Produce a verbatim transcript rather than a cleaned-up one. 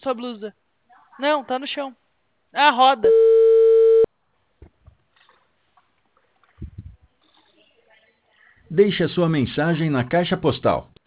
Sua blusa. Não, tá no chão. Ah, roda. Deixe a sua mensagem na caixa postal